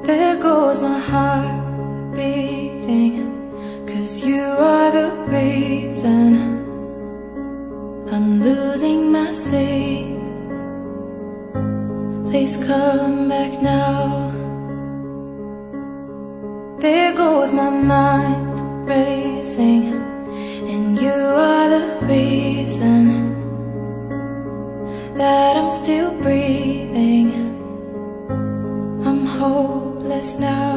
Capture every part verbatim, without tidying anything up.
There goes my heart beating, 'cause you are the reason I'm losing my sleep. Please come back now. There goes my mind racing, and you are the reason that I'm still breathing. I'm hopeless now.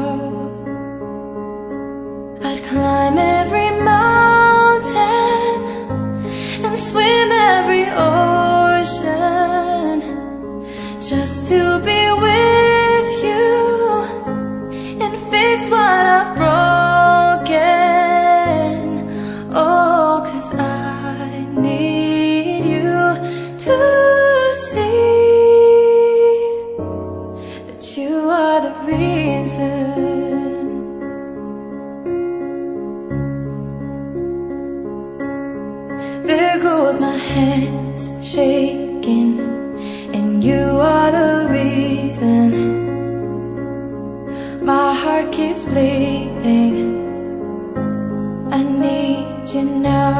I'd climb every mountain and swim every ocean just to be with you and fix what I've broken. Oh, 'cause I need you to see that you are the reason. There goes my hands shaking, and you are the reason my heart keeps bleeding. I need you now.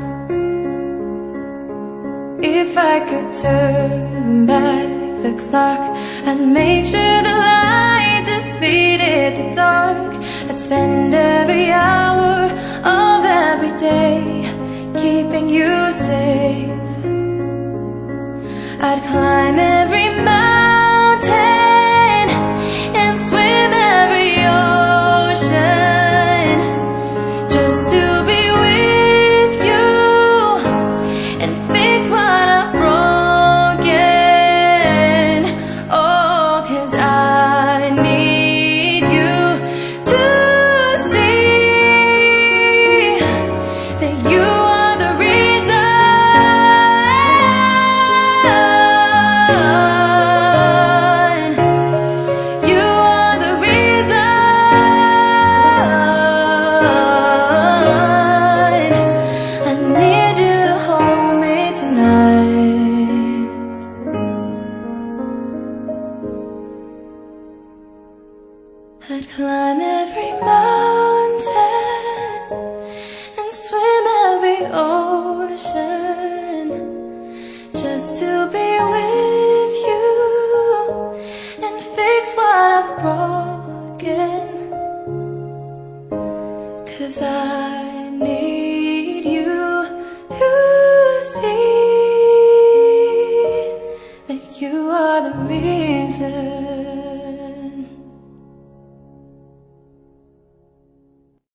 If I could turn back the clock and make sure the light defeated the dark, I'd spend every hour of every day keeping you safe. I'd climb every mountain and swim every ocean just to be with you and fix what I've broken. Oh, 'cause I need you to see that you are the reason. You are the reason. I need you to hold me tonight. I'd climb every mountain and swim every ocean just to be with you and fix what I've broken. 'Cause I need